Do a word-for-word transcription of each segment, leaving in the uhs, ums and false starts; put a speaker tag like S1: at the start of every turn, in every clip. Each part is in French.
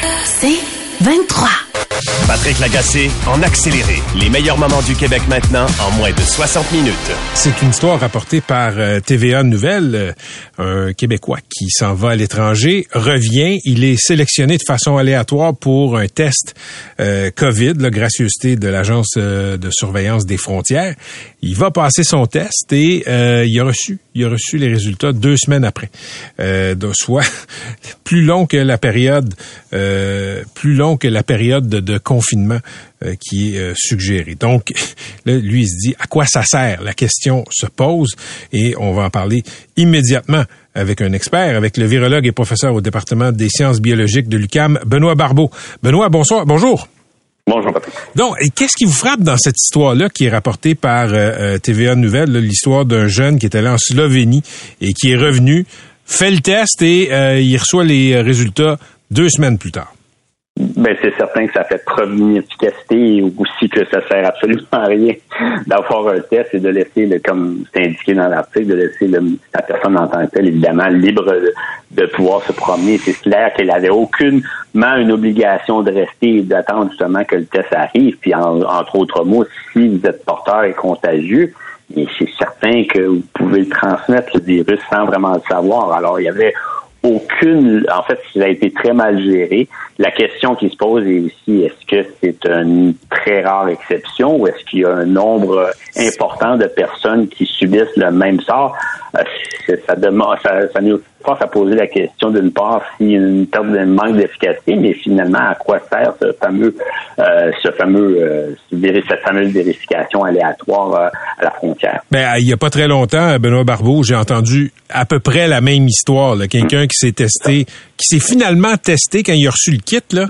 S1: C'est vingt-trois.
S2: Patrick Lagacé en accéléré. Les meilleurs moments du Québec maintenant en moins de soixante minutes.
S3: C'est une histoire rapportée par euh, T V A Nouvelles. Euh, un Québécois qui s'en va à l'étranger revient. Il est sélectionné de façon aléatoire pour un test euh, COVID, la gracieuseté de l'Agence euh, de surveillance des frontières. Il va passer son test et euh, il a reçu, il a reçu les résultats deux semaines après. Euh, donc, soit plus long que la période, euh, plus long que la période de, de confinement euh, qui est euh, suggérée. Donc, là, lui, il se dit à quoi ça sert? La question se pose et on va en parler immédiatement avec un expert, avec le virologue et professeur au département des sciences biologiques de l'U Q A M, Benoît Barbeau. Benoît, bonsoir, bonjour.
S4: Bonjour, Patrick.
S3: Donc, et qu'est-ce qui vous frappe dans cette histoire-là qui est rapportée par euh, T V A Nouvelles, là, l'histoire d'un jeune qui est allé en Slovénie et qui est revenu, fait le test et euh, il reçoit les résultats deux semaines plus tard?
S4: Ben, c'est certain que ça fait preuve d'inefficacité et aussi que ça sert absolument à rien d'avoir un test et de laisser, le, comme c'est indiqué dans l'article, de laisser le, la personne en tant que telle, évidemment, libre de, de pouvoir se promener. C'est clair qu'elle avait aucunement une obligation de rester et d'attendre justement que le test arrive. Puis, en, entre autres mots, si vous êtes porteur et contagieux, et c'est certain que vous pouvez le transmettre, le virus, sans vraiment le savoir. Alors, il y avait aucune, en fait, ça a été très mal géré. La question qui se pose est aussi, est-ce que c'est une très rare exception ou est-ce qu'il y a un nombre important de personnes qui subissent le même sort? Euh, ça, demande, ça, ça nous force à poser la question d'une part s'il y a une perte de manque d'efficacité, mais finalement, à quoi sert ce fameux, euh, ce fameux, euh, cette fameuse vérification aléatoire euh, à la frontière?
S3: Ben, il y a pas très longtemps, Benoît Barbeau, j'ai entendu à peu près la même histoire, là. Quelqu'un mmh. qui s'est testé, qui s'est finalement testé quand il a reçu le kit, là,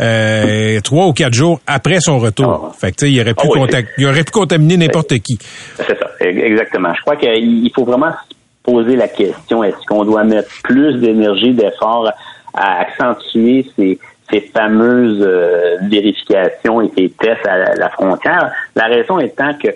S3: euh, trois ou quatre jours après son retour. Oh. Fait que, tu sais, il aurait pu, oh, oui, contact, il aurait pu contaminer n'importe c'est, qui.
S4: C'est ça, exactement. Je crois qu'il faut vraiment poser la question, est-ce qu'on doit mettre plus d'énergie, d'effort à accentuer ces, ces fameuses euh, vérifications et ces tests à la, la frontière? La raison étant que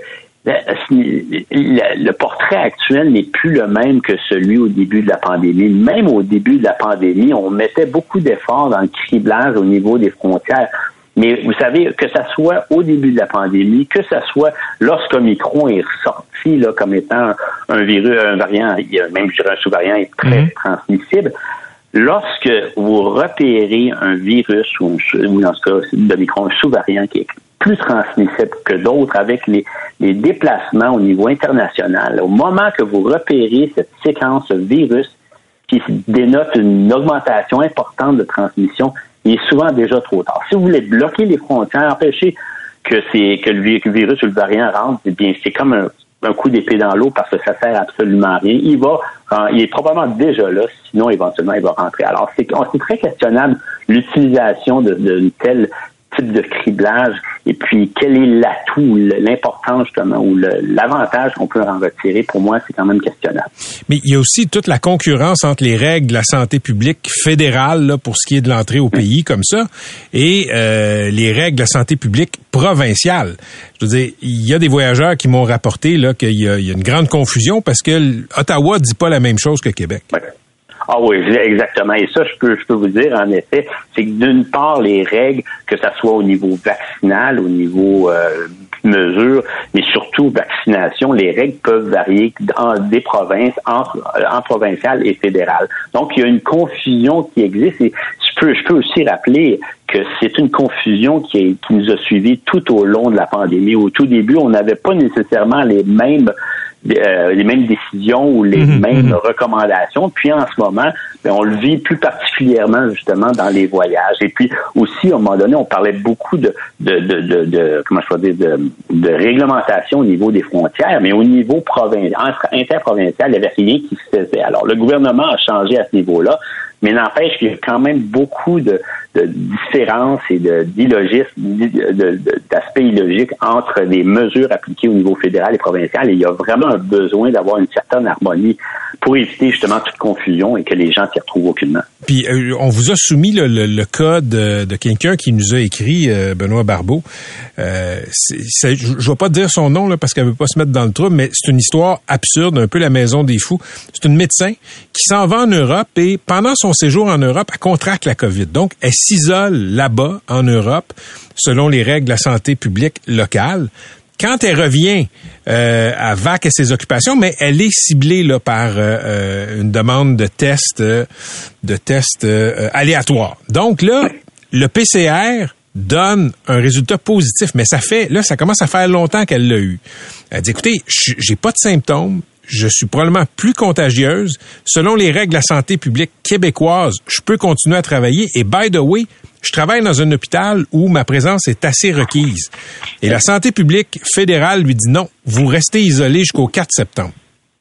S4: le portrait actuel n'est plus le même que celui au début de la pandémie. Même au début de la pandémie, on mettait beaucoup d'efforts dans le criblage au niveau des frontières. Mais vous savez, que ça soit au début de la pandémie, que ça soit lorsqu'Omicron est ressorti là, comme étant un, un virus, un variant, même je dirais un sous-variant est très mmh. transmissible, lorsque vous repérez un virus ou, ou dans ce cas d'Omicron, un sous-variant qui est plus transmissible que d'autres avec les, les déplacements au niveau international, au moment que vous repérez cette séquence virus qui dénote une augmentation importante de transmission, il est souvent déjà trop tard. Si vous voulez bloquer les frontières, empêcher que c'est que le virus ou le variant rentre, eh bien c'est comme un, un coup d'épée dans l'eau parce que ça sert absolument à rien. Il va, il est probablement déjà là, sinon éventuellement il va rentrer. Alors c'est, c'est très questionnable l'utilisation de, de telle type de criblage et puis quel est l'atout, l'importance justement ou le, l'avantage qu'on peut en retirer, pour moi, c'est quand même questionnable.
S3: Mais il y a aussi toute la concurrence entre les règles de la santé publique fédérale là, pour ce qui est de l'entrée au pays comme ça et euh, les règles de la santé publique provinciale. Je veux dire, il y a des voyageurs qui m'ont rapporté là qu'il y a, il y a une grande confusion parce que Ottawa dit pas la même chose que Québec.
S4: Ouais. Ah oui, exactement. Et ça, je peux, je peux vous dire, en effet, c'est que d'une part, les règles, que ça soit au niveau vaccinal, au niveau euh, mesures, mais surtout vaccination, les règles peuvent varier dans des provinces, entre, en provincial et fédéral. Donc, il y a une confusion qui existe et je peux, je peux aussi rappeler que c'est une confusion qui, est, qui nous a suivis tout au long de la pandémie. Au tout début, on n'avait pas nécessairement les mêmes Euh, les mêmes décisions ou les mmh, mêmes mmh. recommandations. Puis en ce moment, bien, on le vit plus particulièrement justement dans les voyages. Et puis aussi, à un moment donné, on parlait beaucoup de, de, de, de, de comment je peux dire, de, de réglementation au niveau des frontières, mais au niveau provincial, interprovincial, il n'y avait rien qui se faisait. Alors, le gouvernement a changé à ce niveau-là, mais n'empêche qu'il y a quand même beaucoup de, de différences et de, d'illogisme, de, de, d'aspects illogiques entre les mesures appliquées au niveau fédéral et provincial. Et il y a vraiment un besoin d'avoir une certaine harmonie pour éviter justement toute confusion et que les gens s'y retrouvent aucunement.
S3: Puis, euh, on vous a soumis le, le, le cas de, de quelqu'un qui nous a écrit, euh, Benoît Barbeau. Euh, c'est, c'est, je ne vais pas dire son nom là, parce qu'elle ne veut pas se mettre dans le trouble, mais c'est une histoire absurde, un peu la maison des fous. C'est une médecin qui s'en va en Europe et pendant son son séjour en Europe, elle contracte la COVID. Donc, elle s'isole là-bas, en Europe, selon les règles de la santé publique locale. Quand elle revient, euh, elle vaque à ses occupations, mais elle est ciblée là par euh, une demande de test, euh, de test euh, aléatoire. Donc là, le P C R donne un résultat positif, mais ça fait, là, ça commence à faire longtemps qu'elle l'a eu. Elle dit, écoutez, j'ai pas de symptômes, je suis probablement plus contagieuse. Selon les règles de la santé publique québécoise, je peux continuer à travailler. Et by the way, je travaille dans un hôpital où ma présence est assez requise. Et la santé publique fédérale lui dit non, vous restez isolé jusqu'au quatre septembre.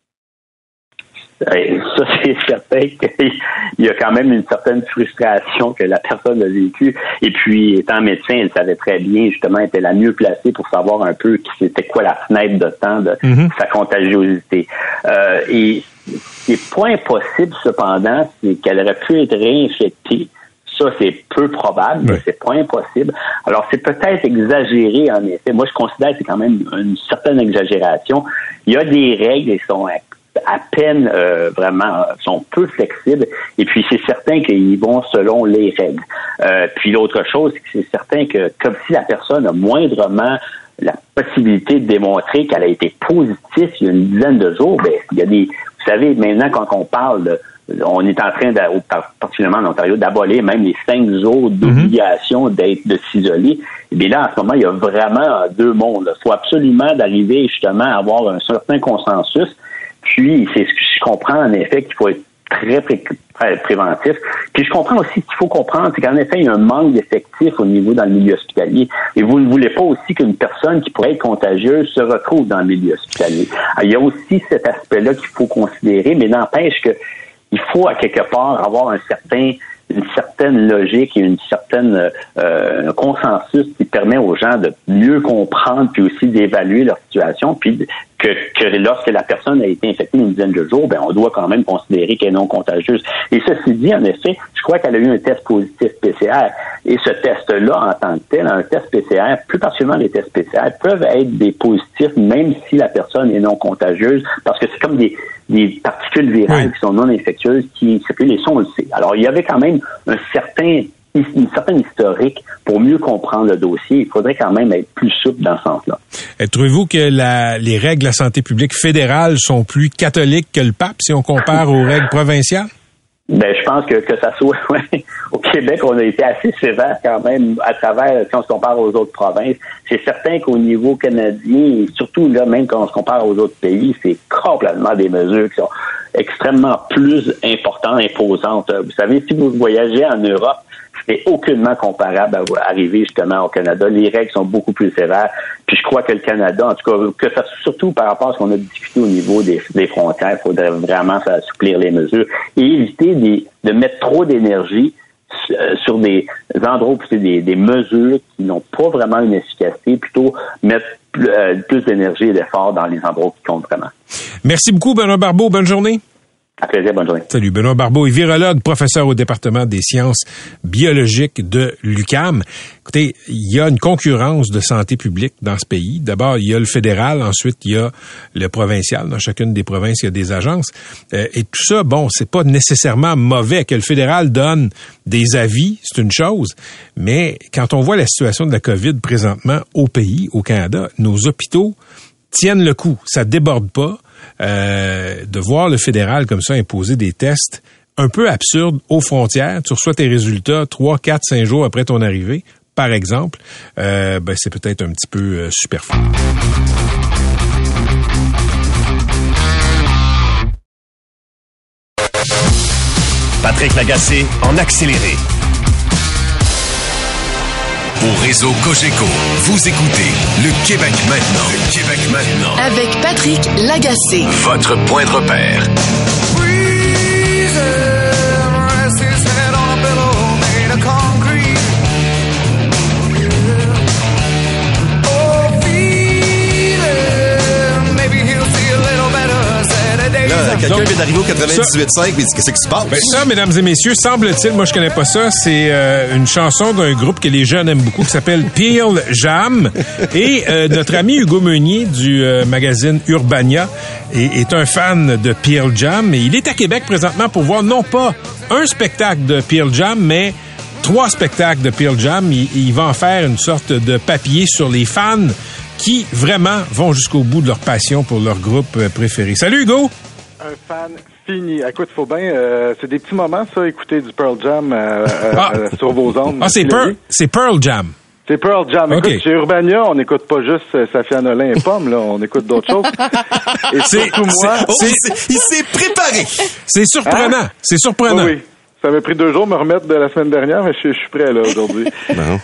S4: Ça, c'est certain qu'il y a quand même une certaine frustration que la personne a vécue. Et puis, étant médecin, elle savait très bien, justement, elle était la mieux placée pour savoir un peu c'était quoi la fenêtre de temps de mm-hmm. sa contagiosité. Euh, et ce qui n'est pas impossible, cependant, c'est qu'elle aurait pu être réinfectée. Ça, c'est peu probable, mais oui. c'est pas impossible. Alors, c'est peut-être exagéré, en effet. Moi, je considère que c'est quand même une certaine exagération. Il y a des règles qui sont à peine euh, vraiment sont peu flexibles et puis c'est certain qu'ils vont selon les règles. Euh, puis l'autre chose, c'est que c'est certain que comme si la personne a moindrement la possibilité de démontrer qu'elle a été positive il y a une dizaine de jours, ben il y a des, vous savez, maintenant quand on parle de, on est en train, de, particulièrement en Ontario, d'abolir même les cinq jours d'obligation d'être, de s'isoler. Et bien là, en ce moment, il y a vraiment deux mondes. Il faut absolument d'arriver justement à avoir un certain consensus. Puis, c'est ce que je comprends, en effet, qu'il faut être très pré- pré- préventif. Puis, je comprends aussi qu'il faut comprendre, c'est qu'en effet, il y a un manque d'effectifs au niveau dans le milieu hospitalier. Et vous ne voulez pas aussi qu'une personne qui pourrait être contagieuse se retrouve dans le milieu hospitalier. Alors, il y a aussi cet aspect-là qu'il faut considérer, mais n'empêche que il faut, à quelque part, avoir un certain une certaine logique et une certaine euh, un consensus qui permet aux gens de mieux comprendre puis aussi d'évaluer leur situation, puis que, que lorsque la personne a été infectée une dizaine de jours, ben on doit quand même considérer qu'elle est non contagieuse. Et ceci dit, en effet, je crois qu'elle a eu un test positif P C R. Et ce test-là, en tant que tel, un test P C R, plus particulièrement les tests P C R, peuvent être des positifs même si la personne est non contagieuse, parce que c'est comme des des particules virales oui. qui sont non infectieuses qui circulent, et ça, on le sait. Alors, il y avait quand même un certain, une certaine historique pour mieux comprendre le dossier. Il faudrait quand même être plus souple dans ce sens-là.
S3: Et trouvez-vous que la, les règles de la santé publique fédérale sont plus catholiques que le pape si on compare aux règles provinciales?
S4: Ben, je pense que, que ça soit, ouais, au Québec, on a été assez sévère quand même à travers, si on se compare aux autres provinces. C'est certain qu'au niveau canadien, et surtout là, même quand on se compare aux autres pays, c'est complètement des mesures qui sont extrêmement plus importantes, imposantes. Vous savez, si vous voyagez en Europe, c'est aucunement comparable à arriver justement au Canada. Les règles sont beaucoup plus sévères. Puis je crois que le Canada, en tout cas, que ça, surtout par rapport à ce qu'on a discuté au niveau des, des frontières, il faudrait vraiment faire assouplir les mesures et éviter des, de mettre trop d'énergie euh, sur des endroits où c'est des, des mesures qui n'ont pas vraiment une efficacité, plutôt mettre plus, euh, plus d'énergie et d'efforts dans les endroits qui comptent vraiment.
S3: Merci beaucoup, Benoît Barbeau. Bonne journée.
S4: À plaisir, bonne journée.
S3: Salut, Benoît Barbeau est virologue, professeur au département des sciences biologiques de l'U Q A M. Écoutez, il y a une concurrence de santé publique dans ce pays. D'abord, il y a le fédéral, ensuite il y a le provincial. Dans chacune des provinces, il y a des agences. Euh, et tout ça, bon, c'est pas nécessairement mauvais. Que le fédéral donne des avis, c'est une chose. Mais quand on voit la situation de la COVID présentement au pays, au Canada, nos hôpitaux tiennent le coup. Ça déborde pas. Euh, de voir le fédéral comme ça imposer des tests un peu absurdes aux frontières. Tu reçois tes résultats trois, quatre, cinq jours après ton arrivée, par exemple. Euh, ben, c'est peut-être un petit peu euh, superflu.
S2: Patrick Lagacé en accéléré.
S5: Au réseau Cogeco, vous écoutez le Québec maintenant. Le Québec maintenant.
S1: Avec Patrick Lagacé.
S5: Votre point de repère.
S2: Là, quelqu'un vient
S6: arrivé au quatre-vingt-dix-huit cinq, mais qu'est-ce qui se passe?
S3: Ben ça, mesdames et messieurs, semble-t-il, moi je connais pas ça, c'est euh, une chanson d'un groupe que les jeunes aiment beaucoup qui s'appelle Pearl Jam. Et euh, notre ami Hugo Meunier du euh, magazine Urbania est, est un fan de Pearl Jam. Et il est à Québec présentement pour voir non pas un spectacle de Pearl Jam, mais trois spectacles de Pearl Jam. Il, il va en faire une sorte de papier sur les fans qui vraiment vont jusqu'au bout de leur passion pour leur groupe préféré. Salut Hugo!
S7: Un fan fini. Écoute, faut bien... Euh, c'est des petits moments, ça, écouter du Pearl Jam euh,
S3: ah.
S7: euh, sur vos ondes.
S3: Ah, c'est, Pearl, c'est Pearl Jam.
S7: C'est Pearl Jam.
S3: Okay.
S7: Écoute, chez Urbania, on n'écoute pas juste euh, Safia Nolin et Pomme, là, on écoute d'autres choses. Et
S3: c'est,
S7: surtout moi...
S6: C'est, oh, c'est, c'est, il s'est préparé!
S3: C'est surprenant. Hein? C'est surprenant.
S7: Oui, oui. Ça m'a pris deux jours de me remettre de la semaine dernière, mais je, je suis prêt, là, aujourd'hui.
S6: Non.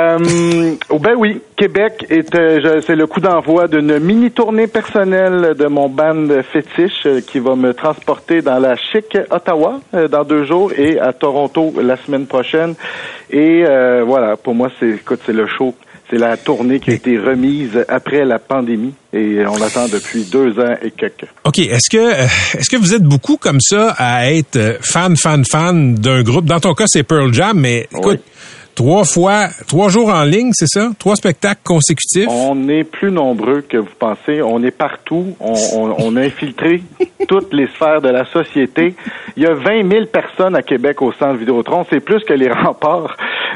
S7: Euh, oh ben oui, Québec est, euh, je, c'est le coup d'envoi d'une mini-tournée personnelle de mon band fétiche euh, qui va me transporter dans la chic Ottawa euh, dans deux jours et à Toronto la semaine prochaine. Et euh, voilà, pour moi, c'est, écoute, c'est le show. C'est la tournée qui a été remise après la pandémie et on l'attend depuis deux ans et quelques.
S3: OK. Est-ce que euh, est-ce que vous êtes beaucoup comme ça à être fan, fan, fan d'un groupe? Dans ton cas, c'est Pearl Jam, mais écoute, oui. Trois fois, trois jours en ligne, c'est ça? Trois spectacles consécutifs?
S7: On est plus nombreux que vous pensez. On est partout. On, on, on a infiltré toutes les sphères de la société. Il y a vingt mille personnes à Québec au Centre Vidéotron. C'est plus que les remparts.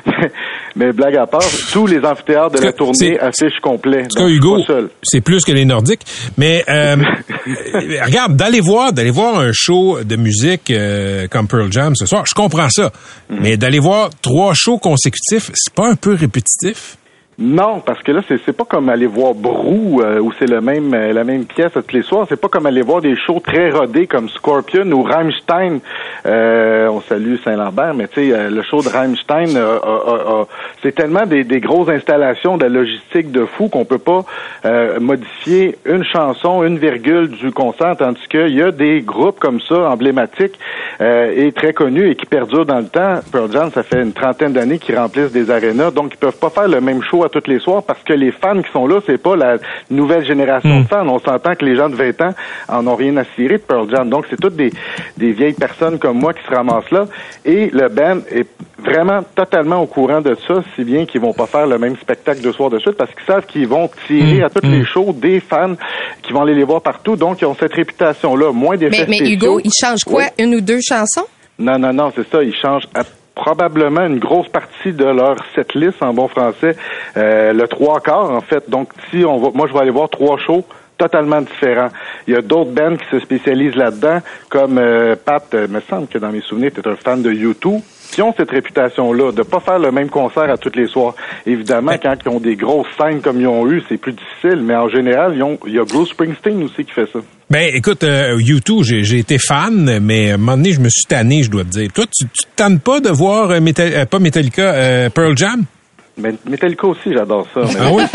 S7: Mais blague à part, tous les amphithéâtres de la tournée affichent complet.
S3: En tout cas, Hugo, c'est plus que les Nordiques. Mais euh, regarde, d'aller voir, d'aller voir un show de musique euh, comme Pearl Jam ce soir, je comprends ça. Mm-hmm. Mais d'aller voir trois shows consécutifs, c'est pas un peu répétitif?
S7: Non, parce que là, c'est, c'est pas comme aller voir Brou, euh, où c'est le même, euh, la même pièce à tous les soirs. C'est pas comme aller voir des shows très rodés comme Scorpion ou Rammstein. Euh, on salue Saint-Lambert, mais tu sais, euh, le show de Rammstein, euh, euh, euh, c'est tellement des, des grosses installations de la logistique de fou qu'on peut pas euh, modifier une chanson, une virgule du concert, tandis qu'il y a des groupes comme ça, emblématiques euh, et très connus et qui perdurent dans le temps. Pearl Jam, ça fait une trentaine d'années qu'ils remplissent des arénas, donc ils peuvent pas faire le même show à tous les soirs parce que les fans qui sont là, c'est pas la nouvelle génération mmh. de fans. On s'entend que les gens de vingt ans en ont rien à cirer de Pearl Jam. Donc, c'est toutes des, des vieilles personnes comme moi qui se ramassent là. Et le band est vraiment totalement au courant de ça, si bien qu'ils vont pas faire le même spectacle deux soirs de suite parce qu'ils savent qu'ils vont tirer mmh. à toutes mmh. les shows des fans qui vont aller les voir partout. Donc, ils ont cette réputation-là. Moins d'effets
S8: Mais, mais Hugo, ils changent quoi? Oui. Une ou deux chansons?
S7: Non, non, non, c'est ça. Ils changent à probablement une grosse partie de leur setlist en bon français, euh, le trois quarts en fait. Donc si on va, moi je vais aller voir trois shows totalement différents. Il y a d'autres bands qui se spécialisent là-dedans, comme euh, Pat, euh, me semble que dans mes souvenirs, tu es un fan de U deux, qui ont cette réputation-là, de pas faire le même concert à tous les soirs. Évidemment, ouais. quand ils ont des grosses scènes comme ils ont eu, c'est plus difficile, mais en général, ils ont, il y a Bruce Springsteen aussi qui fait ça.
S3: Ben, écoute, euh, U deux, j'ai, j'ai été fan, mais à un moment donné, je me suis tanné, je dois te dire. Toi, tu, tu te tannes pas de voir, euh, Metal, euh, pas Metallica, euh, Pearl Jam?
S7: Mais Metallica aussi, j'adore ça. Mais
S3: ah oui?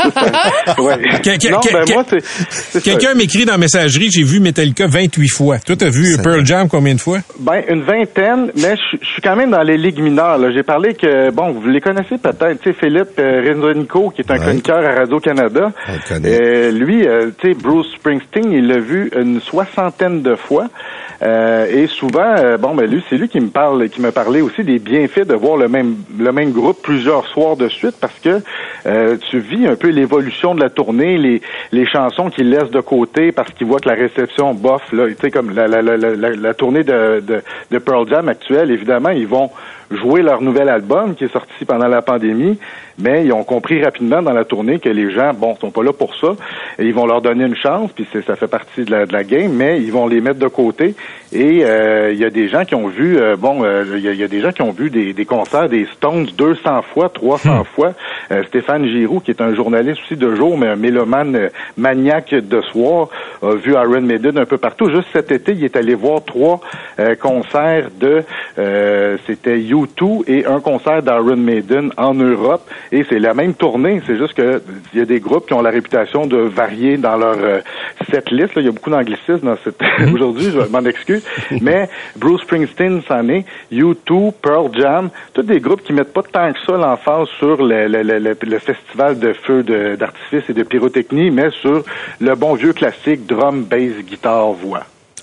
S7: ouais.
S3: Quelqu'un,
S7: non, ben moi, c'est, c'est
S3: quelqu'un m'écrit dans la messagerie, j'ai vu Metallica vingt-huit fois. Toi, t'as vu ça Pearl Jam combien de fois?
S7: Ben, une vingtaine, mais je suis quand même dans les ligues mineures. Là. J'ai parlé que, bon, vous les connaissez peut-être, tu sais, Philippe euh, Renzonico, qui est un ouais. chroniqueur à Radio-Canada.
S6: On le connaît.
S7: Euh, lui, euh, tu sais, Bruce Springsteen, il l'a vu une soixantaine de fois. Euh, et souvent, euh, bon, ben lui, c'est lui qui me parle, qui me parlait aussi des bienfaits de voir le même, le même groupe plusieurs soirs de suite, parce que euh, tu vis un peu l'évolution de la tournée, les, les chansons qu'il laisse de côté, parce qu'il voit que la réception bof, là, tu sais, comme la, la, la, la, la tournée de, de, de Pearl Jam actuelle, évidemment, ils vont jouer leur nouvel album qui est sorti pendant la pandémie, mais ils ont compris rapidement dans la tournée que les gens, bon, sont pas là pour ça, et ils vont leur donner une chance, puis c'est, ça fait partie de la, de la game, mais ils vont les mettre de côté. Et il euh, y a des gens qui ont vu, euh, bon, il euh, y, y a des gens qui ont vu des, des concerts des Stones deux cents fois, trois cents hmm. fois. Euh, Stéphane Giroux, qui est un journaliste aussi de jour, mais un mélomane euh, maniaque de soir, a vu Iron Maiden un peu partout. Juste cet été, il est allé voir trois euh, concerts de, euh, c'était U deux et un concert d'Iron Maiden en Europe. Et c'est la même tournée, c'est juste que il y a des groupes qui ont la réputation de varier dans leur euh, setlist. Là, il y a beaucoup d'anglicisme dans cette mm-hmm. aujourd'hui, je m'en excuse. Mais Bruce Springsteen, c'en est, U deux, Pearl Jam, tous des groupes qui mettent pas tant que ça l'emphase sur le, le, le, le, le festival de feux de, d'artifice et de pyrotechnie, mais sur le bon vieux classique drum, bass, guitare, voix.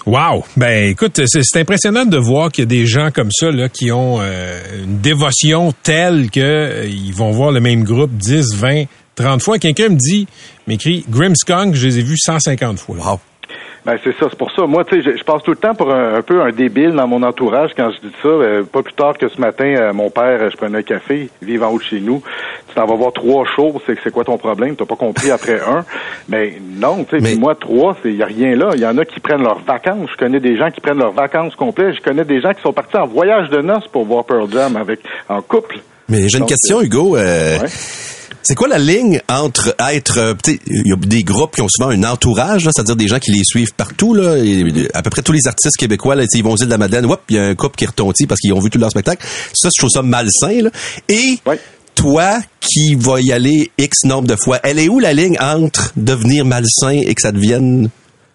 S3: Wow! Ben écoute, c'est, c'est impressionnant de voir qu'il y a des gens comme ça là qui ont euh, une dévotion telle que euh, ils vont voir le même groupe dix, vingt, trente fois. Quelqu'un me dit, m'écrit Grimmskunk, je les ai vus cent cinquante fois.
S6: Wow!
S7: Ben c'est ça, c'est pour ça. Moi, tu sais, je, je passe tout le temps pour un, un peu un débile dans mon entourage quand je dis ça. Euh, pas plus tard que ce matin, euh, mon père, euh, je prenais un café, il vit en haut de chez nous. Tu t'en vas voir trois shows, c'est c'est quoi ton problème? T'as pas compris après un. Mais non, tu sais,
S6: Mais...
S7: moi, trois, c'est y a rien là. Il y en a qui prennent leurs vacances. Je connais des gens qui prennent leurs vacances complètes. Je connais des gens qui sont partis en voyage de noces pour voir Pearl Jam avec en couple.
S6: Mais j'ai une
S7: Donc,
S6: question, Hugo. Euh,
S7: ouais.
S6: C'est quoi la ligne entre être, euh, tu sais, il y a des groupes qui ont souvent un entourage, là, c'est-à-dire des gens qui les suivent partout, là, et à peu près tous les artistes québécois, là, ils vont aux îles de la Madeleine, hop, il y a un couple qui retontit parce qu'ils ont vu tout leur spectacle. Ça, je trouve ça malsain, là. Et
S7: ouais.
S6: toi, qui va y aller X nombre de fois, elle est où la ligne entre devenir malsain et que ça devienne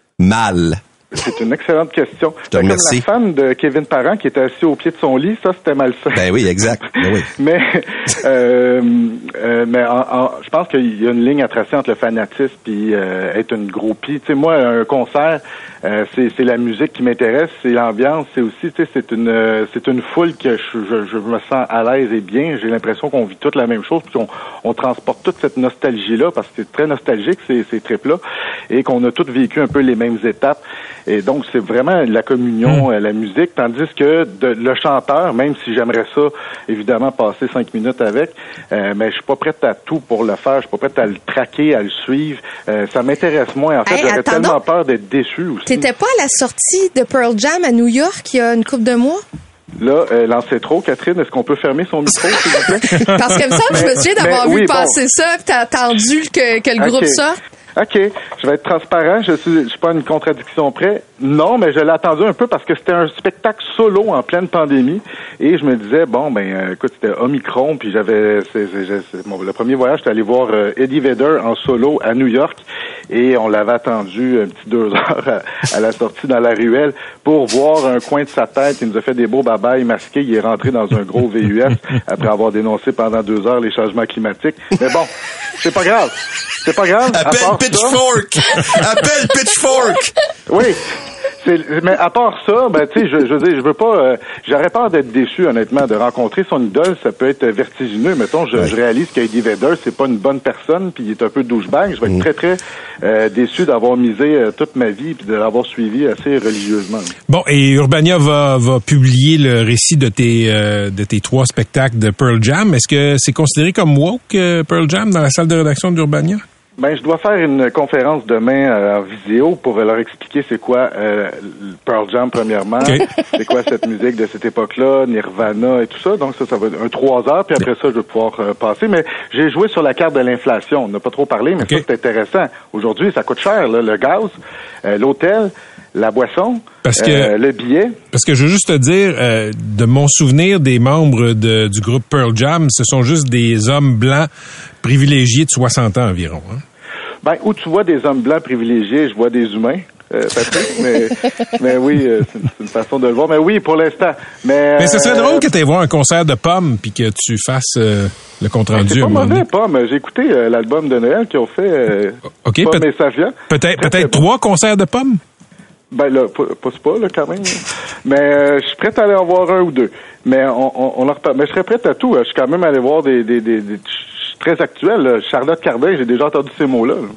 S6: mal?
S7: C'est une excellente question.
S6: Je te
S7: comme
S6: remercie.
S7: la femme de Kevin Parent qui était assis au pied de son lit, ça c'était malsain.
S6: Ben oui, exact. Ben oui.
S7: mais euh, euh, mais en, en, je pense qu'il y a une ligne à tracer entre le fanatisme et euh, être une groupie. Tu sais, moi, un concert, euh, c'est, c'est la musique qui m'intéresse, c'est l'ambiance, c'est aussi, tu sais, c'est une euh, c'est une foule que je, je, je me sens à l'aise et bien. J'ai l'impression qu'on vit toute la même chose, puis qu'on on transporte toute cette nostalgie-là, parce que c'est très nostalgique ces, ces trips-là, et qu'on a tous vécu un peu les mêmes étapes. Et donc, c'est vraiment la communion, mmh. la musique, tandis que de, le chanteur, même si j'aimerais ça, évidemment, passer cinq minutes avec, euh, mais je suis pas prête à tout pour le faire, je suis pas prête à le traquer, à le suivre. Euh, ça m'intéresse moins. En fait, hey, j'aurais attendons. tellement peur d'être déçu aussi.
S8: T'étais pas à la sortie de Pearl Jam à New York il y a une couple de mois?
S7: Là, euh, lancez trop, Catherine. Est-ce qu'on peut fermer son micro, s'il vous plaît?
S8: Parce que ça, je me souviens d'avoir mais, vu oui, passer bon. ça, puis t'as attendu que, que le okay. groupe sorte.
S7: OK, je vais être transparent, je suis je suis pas à une contradiction près. Non, mais je l'ai attendu un peu parce que c'était un spectacle solo en pleine pandémie et je me disais bon ben euh, écoute, c'était Omicron puis j'avais c'est, c'est, c'est, bon, le premier voyage, j'étais allé voir euh, Eddie Vedder en solo à New York et on l'avait attendu un petit deux heures à, à la sortie dans la ruelle pour voir un coin de sa tête. Il nous a fait des beaux babayes masqués, il est rentré dans un gros V U S après avoir dénoncé pendant deux heures les changements climatiques. Mais bon, c'est pas grave. C'est pas grave.
S6: Appelle Pitchfork! Appelle Pitchfork!
S7: Oui. C'est, mais à part ça, ben tu sais, je, je veux dire, je veux pas, euh, j'aurais peur d'être déçu honnêtement, de rencontrer son idole, ça peut être vertigineux. Mettons, je, ouais. je réalise qu'Eddie Vedder, c'est pas une bonne personne, puis il est un peu douchebag. Je vais être mmh. très très euh, déçu d'avoir misé euh, toute ma vie, puis de l'avoir suivi assez religieusement.
S3: Bon, et Urbania va va publier le récit de tes euh, de tes trois spectacles de Pearl Jam. Est-ce que c'est considéré comme woke euh, Pearl Jam dans la salle de rédaction d'Urbania?
S7: Ben, je dois faire une conférence demain euh, en vidéo pour leur expliquer c'est quoi euh, Pearl Jam premièrement, okay. c'est quoi cette musique de cette époque-là, Nirvana et tout ça. Donc ça, ça va être un trois heures, puis après ça, je vais pouvoir euh, passer. Mais j'ai joué sur la carte de l'inflation. On n'a pas trop parlé, mais okay. ça, c'est intéressant. Aujourd'hui, ça coûte cher, là, le gaz, euh, l'hôtel, la boisson, parce que, euh, le billet.
S3: Parce que je veux juste te dire, euh, de mon souvenir des membres de, du groupe Pearl Jam, ce sont juste des hommes blancs privilégiés de soixante ans environ. Hein?
S7: Ben, où tu vois des hommes blancs privilégiés, je vois des humains, euh, Patrick, mais, mais oui, euh, c'est, une, c'est une façon de le voir. Mais oui, pour l'instant. Mais,
S3: mais ce serait
S7: euh,
S3: drôle que tu ailles voir un concert de Pommes puis que tu fasses euh, le compte-rendu.
S7: C'est pas mauvais, Pommes. J'ai écouté euh, l'album de Noël qu'ils ont fait, euh,
S3: okay,
S7: Pommes et Savia.
S3: Peut-être,
S7: très,
S3: peut-être
S7: très
S3: trois bon. concerts de Pommes?
S7: Ben là, pousse pas, là, quand même. Là. Mais euh, je suis prêt à aller en voir un ou deux. Mais on, on, on en reparle. Mais je serais prêt à tout. Je suis quand même allé voir des... des, des, des très actuel. Là. Charlotte Cardin, j'ai déjà entendu ces mots-là. Là.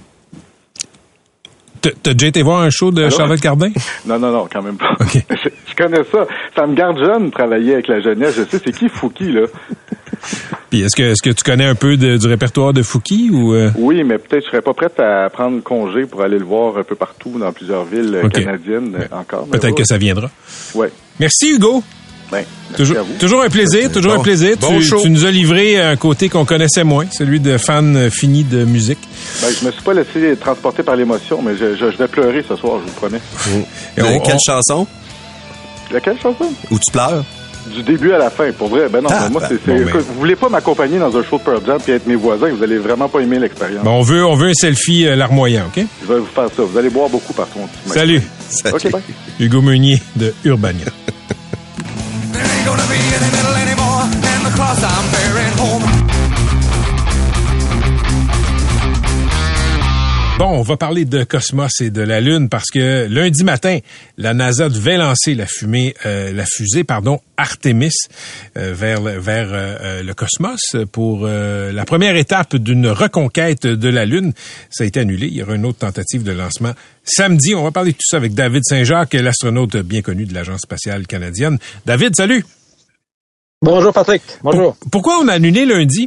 S3: T'as déjà été voir un show de Alors, Charlotte Cardin?
S7: Non, non, non, quand même pas.
S3: Okay.
S7: Je, je connais ça. Ça me garde jeune, travailler avec la jeunesse. Je sais, c'est qui Fouki, là?
S3: Puis est-ce que est-ce que tu connais un peu de, du répertoire de Fouki ou euh...
S7: Oui, mais peut-être je serais pas prête à prendre congé pour aller le voir un peu partout dans plusieurs villes okay. canadiennes ouais. encore.
S3: Peut-être ouais. que ça viendra.
S7: Ouais.
S3: Merci Hugo.
S7: Ben,
S3: toujours, toujours un plaisir, toujours bon, un plaisir. Bon tu, tu nous as livré un côté qu'on connaissait moins, celui de fan fini de musique.
S7: Ben, je me suis pas laissé transporter par l'émotion, mais je, je, je vais pleurer ce soir, je vous promets.
S6: Mmh. Et on, quelle on... chanson?
S7: Laquelle chanson?
S6: Où tu pleures?
S7: Du début à la fin, pour vrai. Ben non, ah, moi, c'est, c'est, bon, mais... vous voulez pas m'accompagner dans un show de Pearl Jam puis être mes voisins, vous allez vraiment pas aimer l'expérience.
S3: Bon, on veut, on veut un selfie euh, larmoyant, OK?
S7: Je vais vous faire ça. Vous allez boire beaucoup par contre.
S3: Salut.
S6: Salut.
S7: OK, bye.
S3: Hugo Meunier de Urbania. Bon, on va parler de Cosmos et de la Lune parce que lundi matin, la NASA devait lancer la fumée, euh, la fusée, pardon, Artemis euh, vers vers euh, le Cosmos pour euh, la première étape d'une reconquête de la Lune. Ça a été annulé. Il y aura une autre tentative de lancement samedi. On va parler de tout ça avec David Saint-Jacques, l'astronaute bien connu de l'Agence spatiale canadienne. David, salut.
S9: Bonjour Patrick. Bonjour.
S3: Pour, pourquoi on a annulé lundi?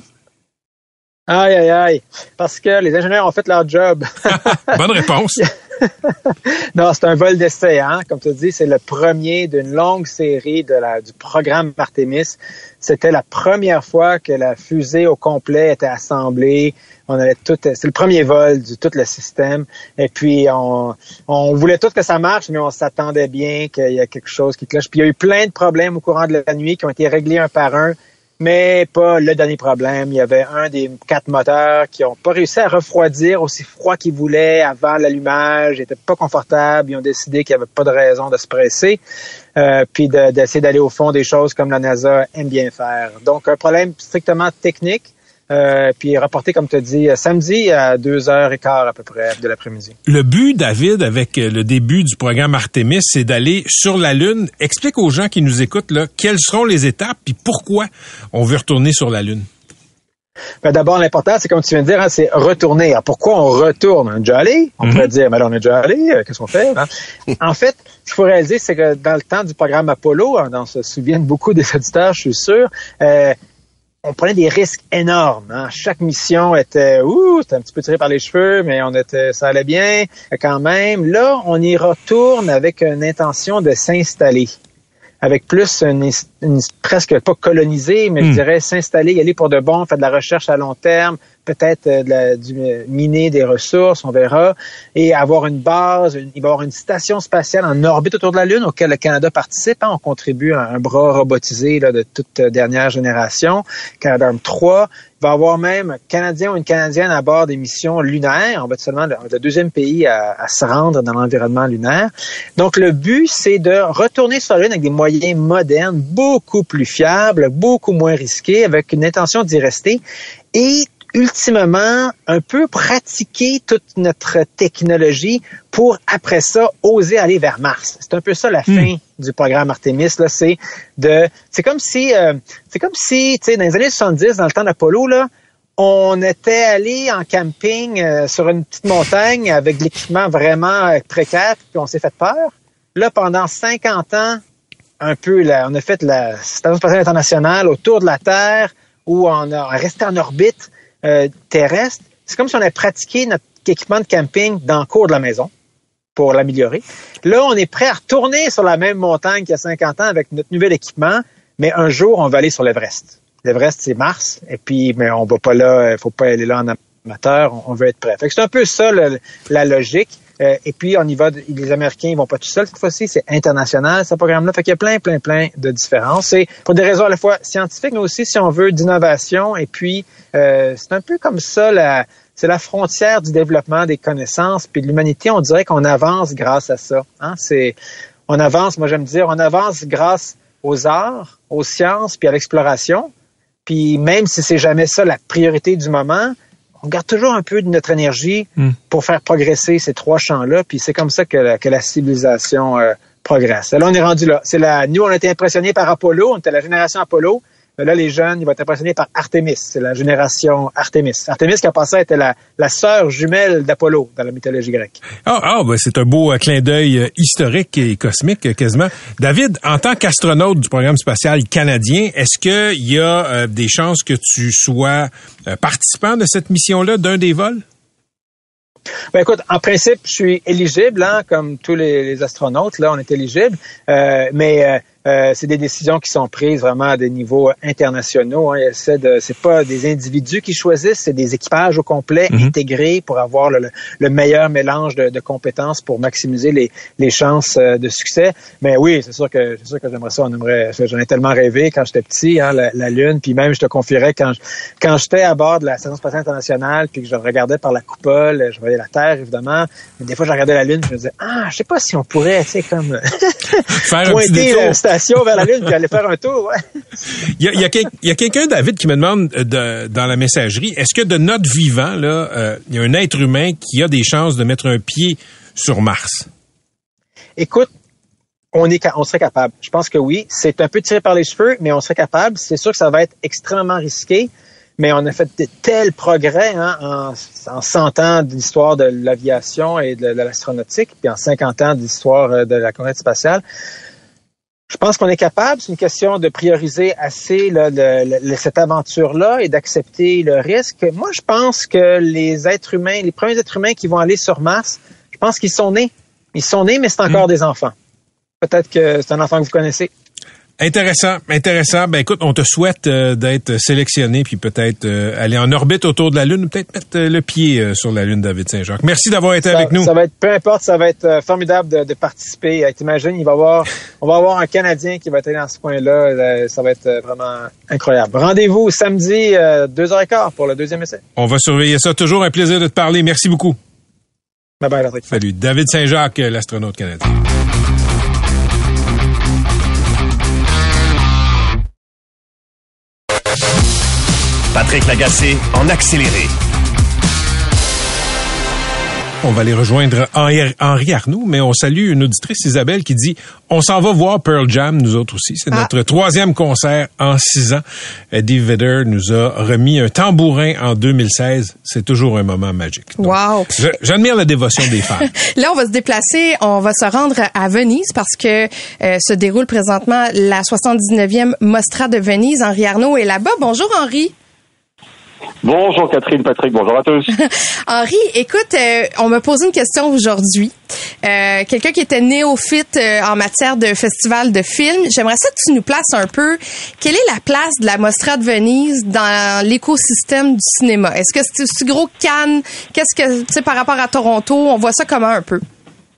S9: Aïe, aïe, aïe. Parce que les ingénieurs ont fait leur job.
S3: Bonne réponse.
S9: Non, c'est un vol d'essai, hein. Comme tu dis, c'est le premier d'une longue série de la, du programme Artemis. C'était la première fois que la fusée au complet était assemblée. On avait tout, c'est le premier vol du tout le système. Et puis, on, on voulait tout que ça marche, mais on s'attendait bien qu'il y a quelque chose qui cloche. Puis, il y a eu plein de problèmes au courant de la nuit qui ont été réglés un par un. Mais pas le dernier problème. Il y avait un des quatre moteurs qui ont pas réussi à refroidir aussi froid qu'ils voulaient avant l'allumage. Ils étaient pas confortables. Ils ont décidé qu'il y avait pas de raison de se presser. Euh, puis de, d'essayer d'aller au fond des choses comme la NASA aime bien faire. Donc, un problème strictement technique. Euh, puis rapporté, comme tu as dit, samedi à deux heures quinze à peu près de l'après-midi.
S3: Le but, David, avec le début du programme Artemis, c'est d'aller sur la Lune. Explique aux gens qui nous écoutent là, quelles seront les étapes puis pourquoi on veut retourner sur la Lune.
S9: Ben d'abord, l'important, c'est comme tu viens de dire, hein, c'est retourner. Alors, pourquoi on retourne? On est déjà allé? On mm-hmm. pourrait dire, mais là, on est déjà allé, euh, qu'est-ce qu'on fait? Hein? En fait, ce qu'il faut réaliser, c'est que dans le temps du programme Apollo, hein, dont se souviennent beaucoup des auditeurs, je suis sûr, euh, on prenait des risques énormes. Hein. Chaque mission était, ouh, c'était un petit peu tiré par les cheveux, mais on était, ça allait bien quand même. Là, on y retourne avec une intention de s'installer, avec plus une, une presque pas coloniser, mais mmh. je dirais s'installer, y aller pour de bon, faire de la recherche à long terme, peut-être de la, du miner des ressources, on verra, et avoir une base, une, il va y avoir une station spatiale en orbite autour de la Lune auquel le Canada participe. Hein, on contribue à un bras robotisé là, de toute dernière génération, Canadarm trois. Il va y avoir même un Canadien ou une Canadienne à bord des missions lunaires. On va être seulement le, le deuxième pays à, à se rendre dans l'environnement lunaire. Donc, le but, c'est de retourner sur la Lune avec des moyens modernes, beaucoup plus fiables, beaucoup moins risqués, avec une intention d'y rester. Et ultimement, un peu pratiquer toute notre technologie pour, après ça, oser aller vers Mars. C'est un peu ça la fin mmh. du programme Artemis. Là, c'est de, c'est comme si, euh, c'est comme si, tu sais, dans les années soixante-dix, dans le temps d'Apollo, là, on était allé en camping euh, sur une petite montagne avec de l'équipement vraiment euh, précaire, puis on s'est fait peur. Là, pendant cinquante ans, un peu, là, on a fait la Station spatiale internationale autour de la Terre, où on a resté en orbite. Euh, terrestre, c'est comme si on avait pratiqué notre équipement de camping dans le cours de la maison pour l'améliorer. Là, on est prêt à retourner sur la même montagne qu'il y a cinquante ans avec notre nouvel équipement, mais un jour, on va aller sur l'Everest. L'Everest, c'est Mars, et puis, mais on va pas là, il faut pas aller là en amateur, on, on veut être prêt. Fait que c'est un peu ça, le, la logique. Euh, et puis, on y va, les Américains, ils vont pas tout seuls cette fois-ci, c'est international, ce programme-là. Fait qu'il y a plein, plein, plein de différences. C'est pour des raisons à la fois scientifiques, mais aussi, si on veut, d'innovation. Et puis, euh, c'est un peu comme ça, la, c'est la frontière du développement des connaissances. Puis de l'humanité, on dirait qu'on avance grâce à ça. Hein? C'est, on avance, moi j'aime dire, on avance grâce aux arts, aux sciences, puis à l'exploration. Puis même si c'est jamais ça la priorité du moment, on garde toujours un peu de notre énergie mm. pour faire progresser ces trois champs-là, puis c'est comme ça que la, que la civilisation euh, progresse. Là, on est rendu là. C'est la, nous, on a été impressionnés par Apollo, on était la génération Apollo. Mais là, les jeunes, ils vont être impressionnés par Artemis. C'est la génération Artemis. Artemis, qui a passé, était la, la sœur jumelle d'Apollo dans la mythologie grecque.
S3: Ah, ah ben c'est un beau euh, clin d'œil euh, historique et cosmique, euh, quasiment. David, en tant qu'astronaute du programme spatial canadien, est-ce qu'il y a euh, des chances que tu sois euh, participant de cette mission-là, d'un des vols?
S9: Ben écoute, en principe, je suis éligible, hein, comme tous les, les astronautes, là, on est éligible, euh, mais euh, Euh, c'est des décisions qui sont prises vraiment à des niveaux internationaux. Hein. C'est, de, c'est pas des individus qui choisissent, c'est des équipages au complet mm-hmm. intégrés pour avoir le, le meilleur mélange de, de compétences pour maximiser les, les chances de succès. Mais oui, c'est sûr que c'est sûr que j'aimerais ça. On aimerait, j'en ai tellement rêvé quand j'étais petit, hein, la, la Lune. Puis même, je te confierais quand je, quand j'étais à bord de la Station spatiale internationale, puis que je regardais par la coupole, je voyais la Terre évidemment. Mais des fois, je regardais la Lune, puis je me disais ah, je sais pas si on pourrait, tu sais, comme
S3: faire pointer
S9: la station. station vers la Lune puis aller faire un tour, ouais.
S3: Il y a, il y a, quel, il y a quelqu'un, David, qui me demande de, dans la messagerie, est-ce que de notre vivant, là, euh, il y a un être humain qui a des chances de mettre un pied sur Mars?
S9: Écoute, on est, on serait capable. Je pense que oui. C'est un peu tiré par les cheveux, mais on serait capable. C'est sûr que ça va être extrêmement risqué. Mais on a fait de tels progrès hein, en, en cent ans d'histoire de l'aviation et de, de l'astronautique, puis en cinquante ans d'histoire de la conquête spatiale. Je pense qu'on est capable. C'est une question de prioriser assez là, le, le, cette aventure-là et d'accepter le risque. Moi, je pense que les êtres humains, les premiers êtres humains qui vont aller sur Mars, je pense qu'ils sont nés. Ils sont nés, mais c'est encore mmh. des enfants. Peut-être que c'est un enfant que vous connaissez.
S3: Intéressant, intéressant. Ben écoute, on te souhaite euh, d'être sélectionné puis peut-être euh, aller en orbite autour de la Lune, peut-être mettre euh, le pied euh, sur la Lune, David Saint-Jacques. Merci d'avoir été
S9: ça,
S3: avec nous.
S9: Ça va être, peu importe, ça va être euh, formidable de, de participer. Euh, T'imagines, il va y avoir, on va avoir un Canadien qui va être dans ce coin-là. Euh, ça va être euh, vraiment incroyable. Rendez-vous samedi euh, deux heures quinze pour le deuxième essai.
S3: On va surveiller ça. Toujours un plaisir de te parler. Merci beaucoup.
S9: Bye bye, Patrick.
S3: Salut, David Saint-Jacques, l'astronaute canadien.
S2: Patrick Lagacé en accéléré.
S3: On va aller rejoindre Henri Arnoux, mais on salue une auditrice, Isabelle, qui dit « On s'en va voir Pearl Jam, nous autres aussi. C'est ah. notre troisième concert en six ans. Eddie Vedder nous a remis un tambourin en deux mille seize. C'est toujours un moment magique. » Donc,
S8: wow!
S3: Je, j'admire la dévotion des fans.
S8: Là, on va se déplacer, on va se rendre à Venise parce que euh, se déroule présentement la soixante-dix-neuvième Mostra de Venise. Henri Arnoux est là-bas. Bonjour, Henri.
S10: Bonjour Catherine, Patrick, bonjour à tous.
S8: Henri, écoute, euh, on m'a posé une question aujourd'hui. Euh, quelqu'un qui était néophyte euh, en matière de festival de films. J'aimerais ça que tu nous places un peu. Quelle est la place de la Mostra de Venise dans l'écosystème du cinéma? Est-ce que c'est aussi gros que Cannes? Qu'est-ce que, tu sais, par rapport à Toronto, on voit ça comment un peu?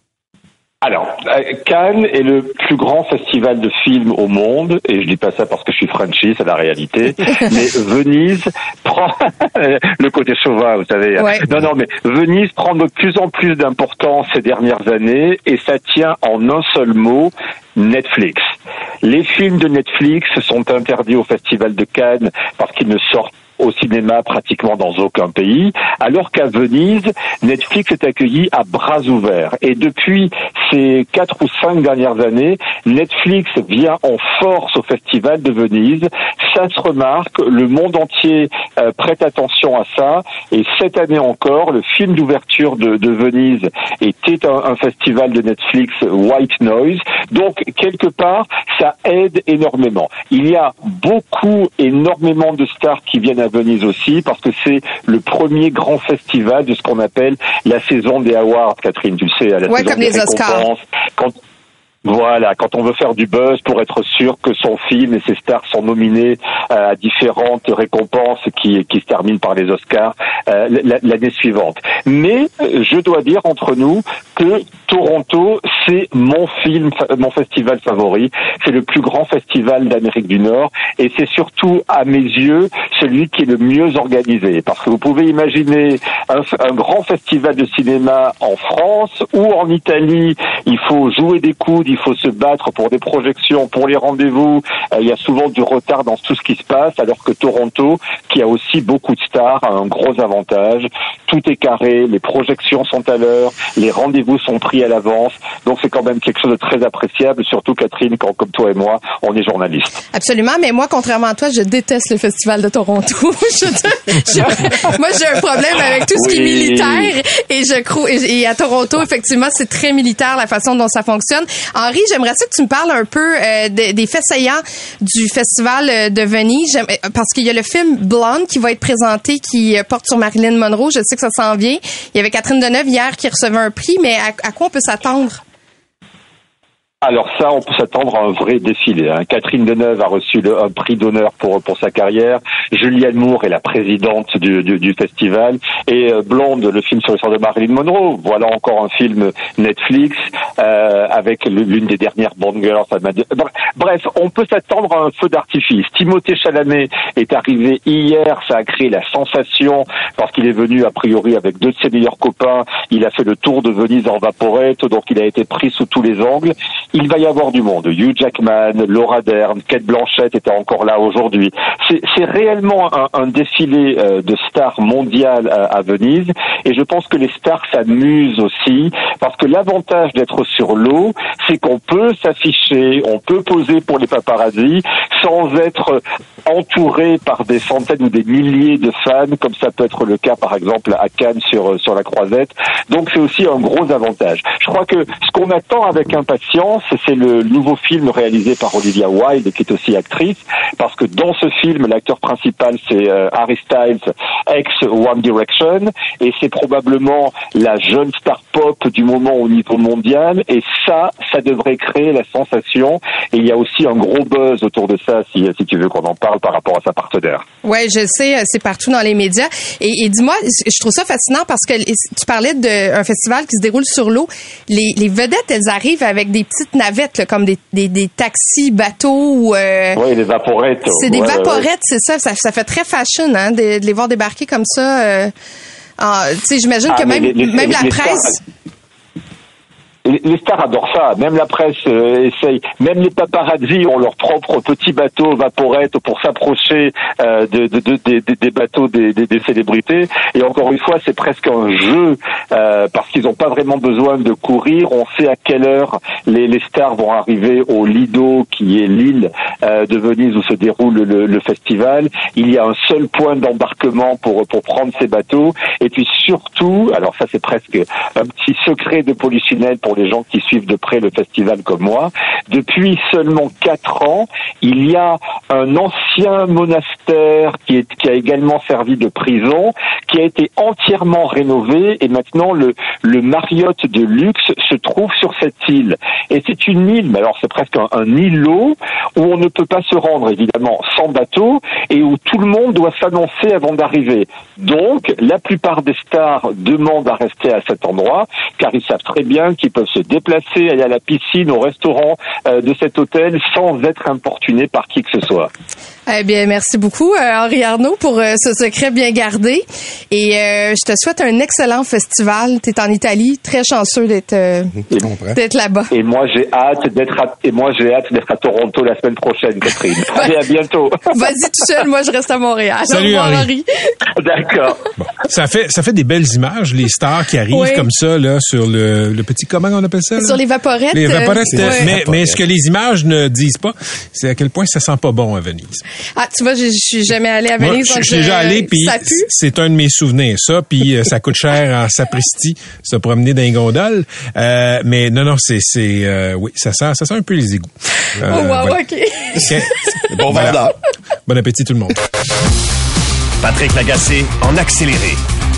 S10: Alors, Cannes est le plus grand festival de films au monde, et je dis pas ça parce que je suis Frenchie, c'est la réalité, mais Venise prend le côté chauvin, vous savez. Ouais. Non, non, mais Venise prend de plus en plus d'importance ces dernières années, et ça tient en un seul mot, Netflix. Les films de Netflix sont interdits au Festival de Cannes parce qu'ils ne sortent au cinéma pratiquement dans aucun pays, alors qu'à Venise, Netflix est accueilli à bras ouverts. Et depuis ces quatre ou cinq dernières années, Netflix vient en force au Festival de Venise. Ça se remarque, le monde entier euh, prête attention à ça. Et cette année encore, le film d'ouverture de, de Venise était un, un festival de Netflix, White Noise. Donc, quelque part, ça aide énormément. Il y a beaucoup, énormément de stars qui viennent à Venise aussi, parce que c'est le premier grand festival de ce qu'on appelle la saison des awards, Catherine, tu le sais, à la
S8: ouais,
S10: saison
S8: comme
S10: des
S8: les Oscars.
S10: Quand, Voilà, quand on veut faire du buzz pour être sûr que son film et ses stars sont nominés euh, à différentes récompenses qui, qui se terminent par les Oscars euh, l'année suivante. Mais euh, je dois dire entre nous que Toronto, c'est mon film, mon festival favori. C'est le plus grand festival d'Amérique du Nord et c'est surtout, à mes yeux, celui qui est le mieux organisé. Parce que vous pouvez imaginer un, un grand festival de cinéma en France ou en Italie, il faut jouer des coudes, il faut se battre pour des projections, pour les rendez-vous. Euh, il y a souvent du retard dans tout ce qui se passe, alors que Toronto, qui a aussi beaucoup de stars, a un gros avantage. Tout est carré, les projections sont à l'heure, les rendez-vous sont pris à l'avance. Donc c'est quand même quelque chose de très appréciable, surtout Catherine, quand comme toi et moi, on est journalistes.
S8: Absolument, mais moi, contrairement à toi, je déteste le Festival de Toronto. je, je, moi, j'ai un problème avec tout ce oui. qui est militaire et je crois, et à Toronto, effectivement, c'est très militaire la façon dont ça fonctionne. Henri, j'aimerais ça que tu me parles un peu euh, des, des faits saillants du Festival de Venise, J'aime, parce qu'il y a le film Blonde qui va être présenté, qui porte sur Marilyn Monroe. Je sais que ça s'en vient. Il y avait Catherine Deneuve hier qui recevait un prix, mais à, à quoi on peut s'attendre?
S10: Alors ça, on peut s'attendre à un vrai défilé. Hein. Catherine Deneuve a reçu le, un prix d'honneur pour pour sa carrière. Julianne Moore est la présidente du, du, du festival. Et euh, Blonde, le film sur l'histoire de Marilyn Monroe. Voilà encore un film Netflix euh, avec l'une des dernières Bond Girls. Bref, on peut s'attendre à un feu d'artifice. Timothée Chalamet est arrivé hier. Ça a créé la sensation parce qu'il est venu a priori avec deux de ses meilleurs copains. Il a fait le tour de Venise en vaporette, donc il a été pris sous tous les angles. il va y avoir du monde. Hugh Jackman, Laura Dern, Cate Blanchett était encore là aujourd'hui. C'est, c'est réellement un, un défilé euh, de stars mondiales à, à Venise, et je pense que les stars s'amusent aussi, parce que l'avantage d'être sur l'eau, c'est qu'on peut s'afficher, on peut poser pour les paparazzis, sans être entouré par des centaines ou des milliers de fans, comme ça peut être le cas par exemple à Cannes sur sur la Croisette. Donc c'est aussi un gros avantage. Je crois que ce qu'on attend avec impatience, c'est le nouveau film réalisé par Olivia Wilde, qui est aussi actrice, parce que dans ce film, l'acteur principal c'est euh, Harry Styles, ex One Direction, et c'est probablement la jeune star pop du moment au niveau mondial, et ça, ça devrait créer la sensation, et il y a aussi un gros buzz autour de ça, si, si tu veux qu'on en parle par rapport à sa partenaire.
S8: Ouais, je sais, c'est partout dans les médias. Et, et dis-moi, je trouve ça fascinant parce que tu parlais d'un festival qui se déroule sur l'eau. Les, les vedettes, elles arrivent avec des petites navettes, là, comme des, des, des taxis, bateaux. Euh,
S10: oui, des vaporettes.
S8: C'est des
S10: ouais,
S8: vaporettes,
S10: ouais.
S8: c'est ça, ça. Ça fait très fashion, hein, de, de les voir débarquer comme ça. Euh, tu sais, j'imagine
S10: ah,
S8: que même,
S10: les, les,
S8: même
S10: les,
S8: la
S10: les
S8: presse...
S10: Stars, les stars adorent ça, même la presse euh, essaye, même les paparazzis ont leur propre petit bateau vaporette pour s'approcher euh, de, de, de, de, des bateaux des, des, des célébrités, et encore une fois c'est presque un jeu euh, parce qu'ils n'ont pas vraiment besoin de courir, on sait à quelle heure les, les stars vont arriver au Lido, qui est l'île euh, de Venise où se déroule le, le festival. Il y a un seul point d'embarquement pour, pour prendre ces bateaux, et puis surtout, alors ça c'est presque un petit secret de polichinelle pour les gens qui suivent de près le festival comme moi, depuis seulement quatre ans, il y a un ancien monastère qui, est, qui a également servi de prison, qui a été entièrement rénové, et maintenant le, le Marriott de luxe se trouve sur cette île. Et c'est une île, mais alors c'est presque un, un îlot, où on ne peut pas se rendre évidemment sans bateau, et où tout le monde doit s'annoncer avant d'arriver. Donc, la plupart des stars demandent à rester à cet endroit, car ils savent très bien qu'ils peuvent se déplacer, aller à la piscine, au restaurant euh, de cet hôtel sans être importunés par qui que ce soit.
S8: Eh bien, merci beaucoup, euh, Henri Arnaud, pour euh, ce secret bien gardé. Et euh, je te souhaite un excellent festival. Tu es en Italie, très chanceux d'être euh, d'être là-bas.
S10: Et moi, j'ai hâte d'être à, et moi, j'ai hâte d'être à Toronto la semaine prochaine, Catherine. Allez, à bientôt.
S8: Vas-y tout seul, moi je reste à Montréal.
S3: Salut,
S8: Au revoir,
S3: Henri.
S8: Henri.
S10: D'accord.
S3: Bon. Ça fait ça fait des belles images, les stars qui arrivent
S8: oui.
S3: comme ça là sur le, le petit, comment on appelle ça là?
S8: Sur les vaporettes.
S3: Les vaporettes.
S8: Euh,
S3: euh,
S8: ouais.
S3: mais mais ce que les images ne disent pas, c'est à quel point ça sent pas bon à Venise.
S8: Ah, tu vois, je suis jamais allée à Venise.
S3: Moi, je suis déjà allé, puis c'est un de mes souvenirs, ça. Puis euh, ça coûte cher en sapristi, se promener dans les gondoles. Euh, mais non, non, c'est c'est euh, oui, ça sent ça sent un peu les égouts.
S8: Euh, oh wow, voilà. ok.
S6: okay. Bon voilà. vendeur.
S3: Bon appétit tout le monde.
S2: Patrick Lagacé en accéléré.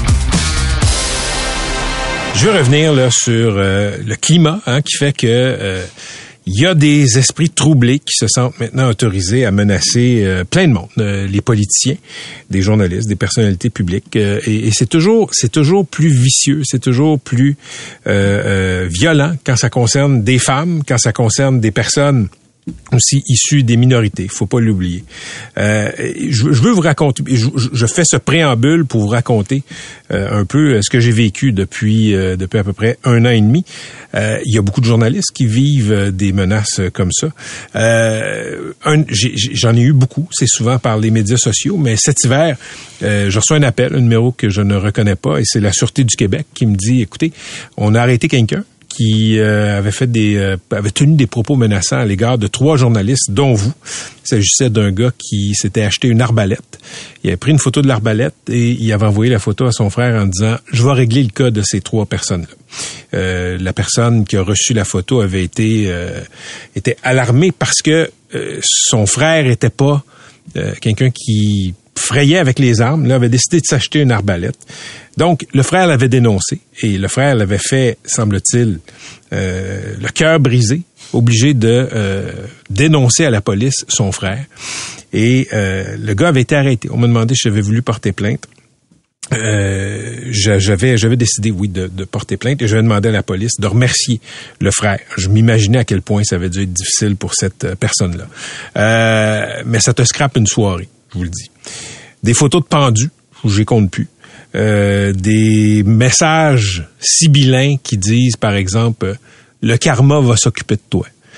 S3: Je veux revenir là sur euh, le climat, hein, qui fait que euh, il y a des esprits troublés qui se sentent maintenant autorisés à menacer euh, plein de monde, euh, les politiciens, des journalistes, des personnalités publiques, euh, et, et c'est toujours c'est toujours plus vicieux, c'est toujours plus euh, euh, violent quand ça concerne des femmes, quand ça concerne des personnes aussi issus des minorités, faut pas l'oublier. Euh, je, je veux vous raconter, je, je fais ce préambule pour vous raconter euh, un peu ce que j'ai vécu depuis euh, depuis à peu près un an et demi. Euh, il y a beaucoup de journalistes qui vivent des menaces comme ça. Euh, un, j'ai, j'en ai eu beaucoup, c'est souvent par les médias sociaux, mais cet hiver, euh, je reçois un appel, un numéro que je ne reconnais pas, et c'est la Sûreté du Québec qui me dit, écoutez, on a arrêté quelqu'un qui euh, avait fait des euh, avait tenu des propos menaçants à l'égard de trois journalistes, dont vous. Il s'agissait d'un gars qui s'était acheté une arbalète. Il avait pris une photo de l'arbalète et il avait envoyé la photo à son frère en disant « Je vais régler le cas de ces trois personnes-là ». Euh, la personne qui a reçu la photo avait été euh, était alarmée parce que euh, son frère était pas euh, quelqu'un qui frayait avec les armes, là, avait décidé de s'acheter une arbalète. Donc, le frère l'avait dénoncé et le frère l'avait fait, semble-t-il, euh, le cœur brisé, obligé de euh, dénoncer à la police son frère. Et euh, le gars avait été arrêté. On m'a demandé si j'avais voulu porter plainte. Euh, j'avais j'avais décidé, oui, de, de porter plainte et j'avais demandé à la police de remercier le frère. Je m'imaginais à quel point ça avait dû être difficile pour cette personne-là. Euh, mais ça te scrape une soirée, je vous le dis. Des photos de pendus, j'y compte plus. Euh, des messages sibyllins qui disent, par exemple, « Le karma va s'occuper de toi ».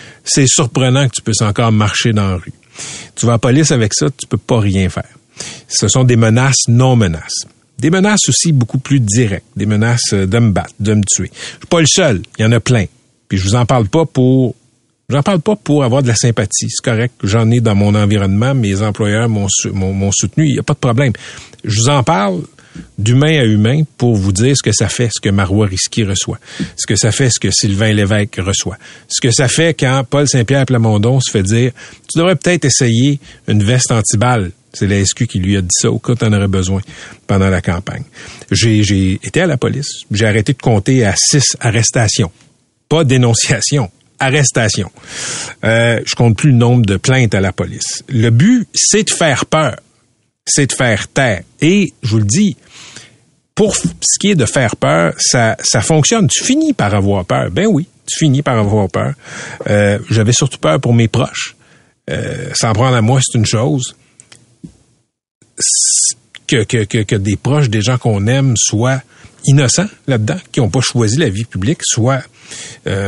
S3: c'est surprenant que tu puisses encore marcher dans la rue. Tu vas à la police avec ça, tu peux pas rien faire. Ce sont des menaces non-menaces. Des menaces aussi beaucoup plus directes, des menaces de me battre, de me tuer. Je suis pas le seul, il y en a plein. Puis je vous en parle pas pour j'en parle pas pour avoir de la sympathie, c'est correct, j'en ai dans mon environnement, mes employeurs m'ont, m'ont, m'ont soutenu, il y a pas de problème. Je vous en parle d'humain à humain pour vous dire ce que ça fait, ce que Marois Risky reçoit, ce que ça fait, ce que Sylvain Lévesque reçoit, ce que ça fait quand Paul Saint-Pierre Plamondon se fait dire « Tu devrais peut-être essayer une veste anti-balle ». C'est la S Q qui lui a dit ça au cas où t'en aurais besoin pendant la campagne. J'ai, j'ai été à la police, j'ai arrêté de compter à six arrestations. Pas dénonciation, arrestation. Euh, je compte plus le nombre de plaintes à la police. Le but, c'est de faire peur. C'est de faire taire. Et, je vous le dis, pour ce qui est de faire peur, ça, ça fonctionne. Tu finis par avoir peur. Ben oui, tu finis par avoir peur. Euh, j'avais surtout peur pour mes proches. Euh, s'en prendre à moi, c'est une chose. Que, que, que, que des proches, des gens qu'on aime, soient innocents là-dedans, qui n'ont pas choisi la vie publique, soient euh,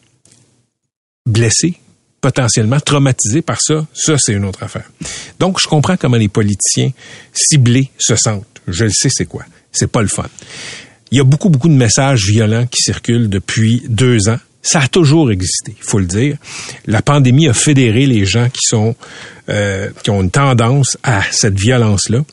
S3: blessés, potentiellement traumatisés par ça, ça, c'est une autre affaire. Donc, je comprends comment les politiciens ciblés se sentent. Je le sais, c'est quoi. C'est pas le fun. Il y a beaucoup, beaucoup de messages violents qui circulent depuis deux ans. Ça a toujours existé, il faut le dire. La pandémie a fédéré les gens qui sont euh, qui ont une tendance à cette violence-là.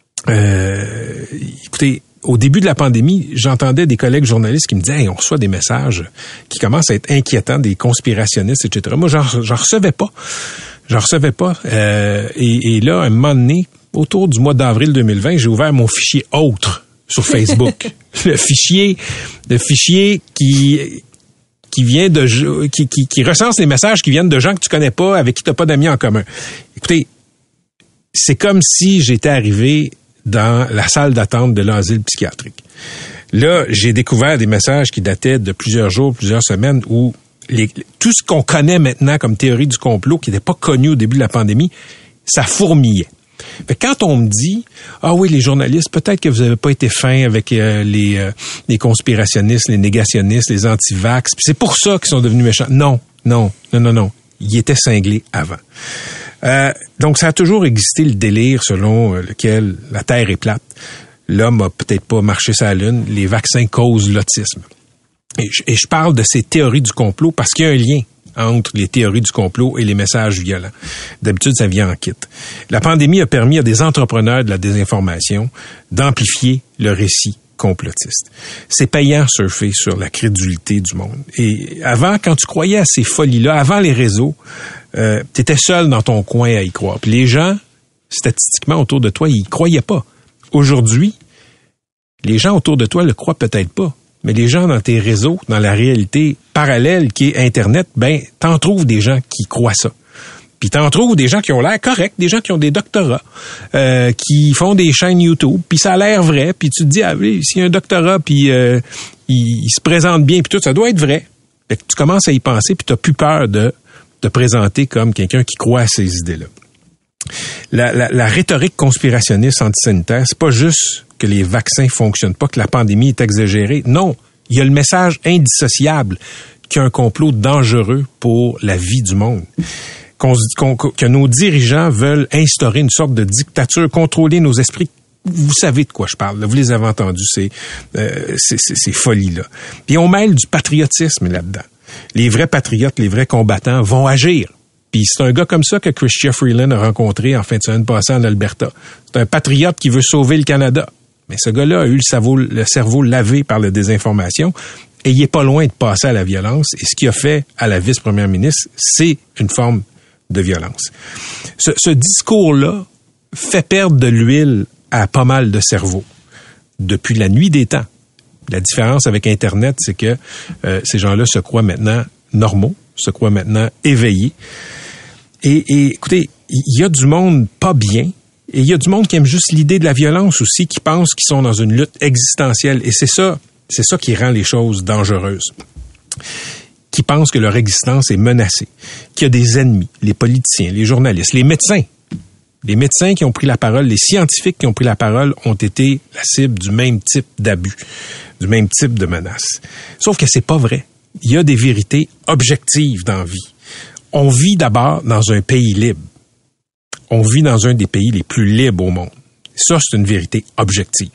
S3: Euh, écoutez, au début de la pandémie, j'entendais des collègues journalistes qui me disaient hey, on reçoit des messages qui commencent à être inquiétants, des conspirationnistes, et cetera. Moi, j'en, j'en recevais pas. J'en recevais pas. Euh, et, et là, à un moment donné, autour du mois d'avril deux mille vingt, j'ai ouvert mon fichier autre sur Facebook. le fichier, le fichier qui qui vient de qui, qui, qui recense les messages qui viennent de gens que tu connais pas, avec qui tu n'as pas d'amis en commun. Écoutez, c'est comme si j'étais arrivé dans la salle d'attente de l'asile psychiatrique. Là, j'ai découvert des messages qui dataient de plusieurs jours, plusieurs semaines, où les, tout ce qu'on connaît maintenant comme théorie du complot, qui n'était pas connu au début de la pandémie, ça fourmillait. Fait que quand on me dit « Ah oui, les journalistes, peut-être que vous n'avez pas été fins avec euh, les, euh, les conspirationnistes, les négationnistes, les anti-vax, puis c'est pour ça qu'ils sont devenus méchants. » Non, non, non, non, non. Ils étaient cinglés avant. Euh, donc, ça a toujours existé le délire selon euh, lequel la Terre est plate. L'homme a peut-être pas marché sur la Lune. Les vaccins causent l'autisme. Et je, et je parle de ces théories du complot parce qu'il y a un lien entre les théories du complot et les messages violents. D'habitude, ça vient en kit. La pandémie a permis à des entrepreneurs de la désinformation d'amplifier le récit complotiste. C'est payant surfer sur la crédulité du monde. Et avant, quand tu croyais à ces folies-là, avant les réseaux, euh, tu étais seul dans ton coin à y croire. Puis les gens, statistiquement, autour de toi, ils y croyaient pas. Aujourd'hui, les gens autour de toi le croient peut-être pas. Mais les gens dans tes réseaux, dans la réalité parallèle qui est Internet, ben, t'en trouves des gens qui croient ça. Puis t'en trouves des gens qui ont l'air corrects, des gens qui ont des doctorats, euh, qui font des chaînes YouTube, puis ça a l'air vrai, puis tu te dis, ah oui, s'il y a un doctorat, puis euh, il, il se présente bien, puis tout, ça doit être vrai. Fait que tu commences à y penser, puis t'as plus peur de te présenter comme quelqu'un qui croit à ces idées-là. La, la, la rhétorique conspirationniste antisanitaire, c'est pas juste que les vaccins fonctionnent pas, que la pandémie est exagérée. Non, il y a le message indissociable qu'il y a un complot dangereux pour la vie du monde. Qu'on, qu'on, que nos dirigeants veulent instaurer une sorte de dictature, contrôler nos esprits. Vous savez de quoi je parle, là. Vous les avez entendus, ces, euh, ces, ces, ces folies-là. Puis on mêle du patriotisme là-dedans. Les vrais patriotes, les vrais combattants vont agir. Puis c'est un gars comme ça que Chrystia Freeland a rencontré en fin de semaine passée en Alberta. C'est un patriote qui veut sauver le Canada. Mais ce gars-là a eu le cerveau, le cerveau lavé par la désinformation et il est pas loin de passer à la violence. Et ce qu'il a fait à la vice-première ministre, c'est une forme de violence. Ce, ce discours-là fait perdre de l'huile à pas mal de cerveaux depuis la nuit des temps. La différence avec Internet, c'est que euh, ces gens-là se croient maintenant normaux, se croient maintenant éveillés. Et, et écoutez, il y a du monde pas bien, et il y a du monde qui aime juste l'idée de la violence aussi, qui pense qu'ils sont dans une lutte existentielle. Et c'est ça, c'est ça qui rend les choses dangereuses. Qui pensent que leur existence est menacée, qu'il y a des ennemis, les politiciens, les journalistes, les médecins. Les médecins qui ont pris la parole, les scientifiques qui ont pris la parole ont été la cible du même type d'abus, du même type de menace. Sauf que c'est pas vrai. Il y a des vérités objectives dans la vie. On vit d'abord dans un pays libre. On vit dans un des pays les plus libres au monde. Ça, c'est une vérité objective.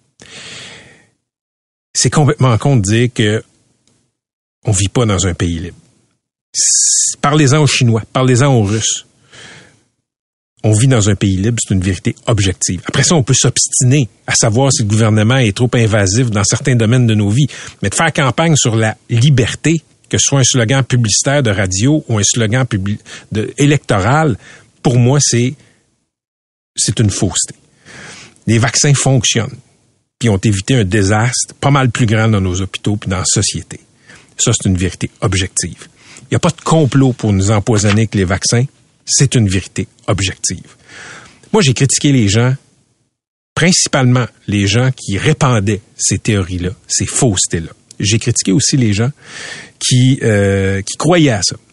S3: C'est complètement con de dire que on vit pas dans un pays libre. Parlez-en aux Chinois, parlez-en aux Russes. On vit dans un pays libre, c'est une vérité objective. Après ça, on peut s'obstiner à savoir si le gouvernement est trop invasif dans certains domaines de nos vies. Mais de faire campagne sur la liberté, que ce soit un slogan publicitaire de radio ou un slogan publi- de, électoral, pour moi, c'est, c'est une fausseté. Les vaccins fonctionnent, puis ont évité un désastre pas mal plus grand dans nos hôpitaux puis dans la société. Ça, c'est une vérité objective. Il n'y a pas de complot pour nous empoisonner avec les vaccins. C'est une vérité objective. Moi, j'ai critiqué les gens, principalement les gens qui répandaient ces théories-là, ces faussetés-là. J'ai critiqué aussi les gens qui, euh, qui croyaient à ça.